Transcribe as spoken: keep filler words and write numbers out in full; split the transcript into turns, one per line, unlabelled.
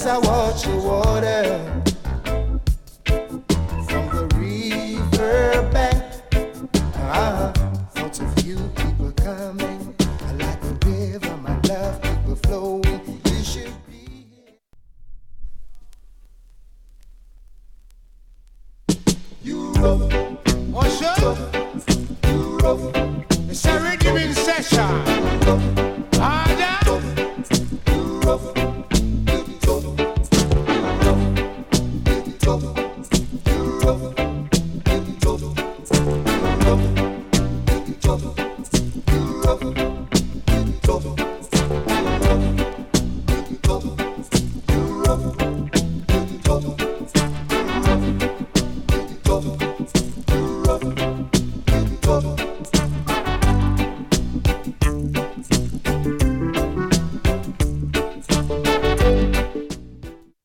I watch the water from the river bank. Ah, thoughts of you keep a coming. I like a river, my love keep a flowing. You should be here. You roll.